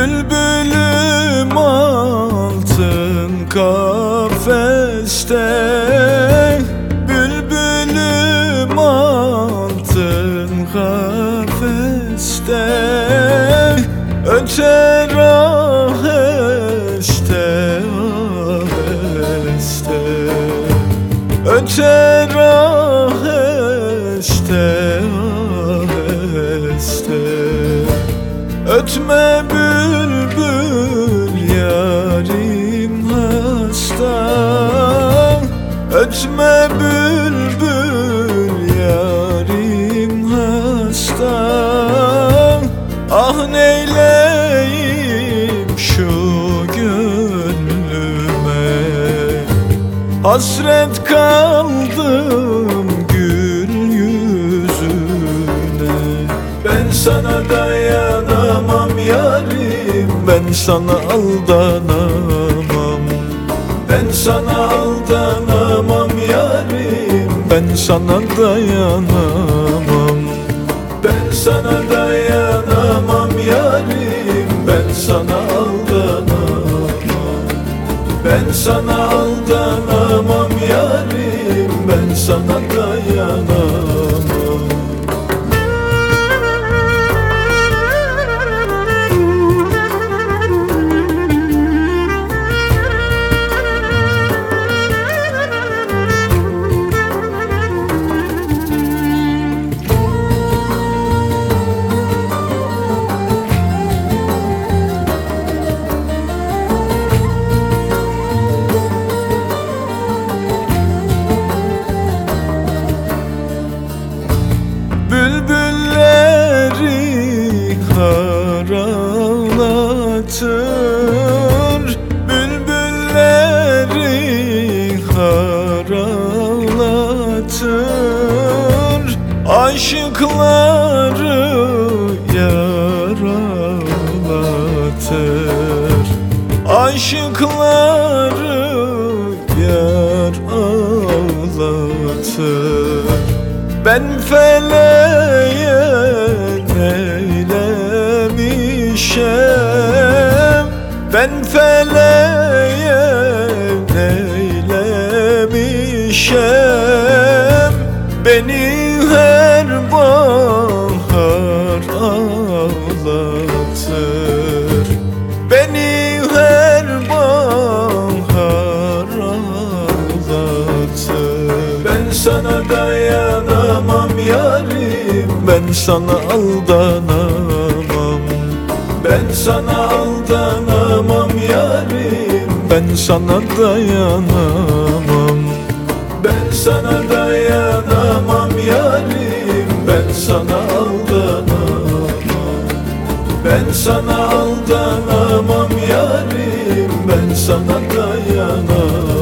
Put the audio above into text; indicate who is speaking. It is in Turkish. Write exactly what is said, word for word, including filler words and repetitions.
Speaker 1: Bülbülüm altın kafeste, bülbülüm altın kafeste, öter aheste aheste, öter aheste aheste. Ötme bülbül yarim hasta, ötme bülbül yarim hasta. Ah neyleyim şu gönlüme, hasret kaldım gül yüzüne. Ben sana dayanamam yarim, ben sana aldanamam. Ben sana aldanamam yarim, ben sana dayanamam. Ben sana dayanamam yarim, ben sana aldanamam. Ben sana aldanamam yarim, ben sana dayanamam. Bülbülleri harağlatır, bülbülleri harağlatır, aşıkları yaralatır, aşıkları yar ağlatır. Ben feleğe neylemişem, ben feleğe neylemişem. Beni her bahar ağlatır, beni her bahar ağlatır. Ben sana dayanamam yarim, ben sana aldanamam. Ben sana aldanamam yarim, ben sana dayanamam. Ben sana dayanamam yarim, ben sana aldanamam. Ben sana aldanamam yarim, ben sana dayanamam.